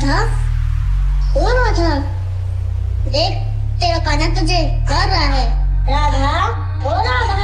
राधा, ओ राधा, देख तेरा कान्हा तुझे कर रहा है। राधा, ओ राधा।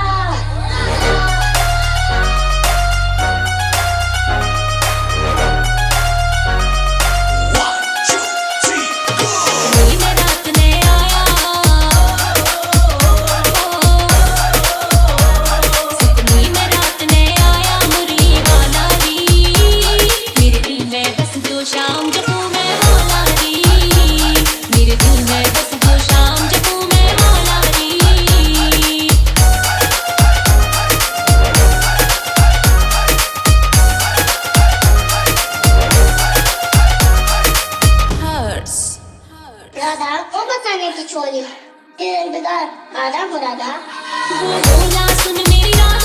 राधा को बताने की छोरी, तेरे इंतजार आधा हो राधा। बोला सुन मेरी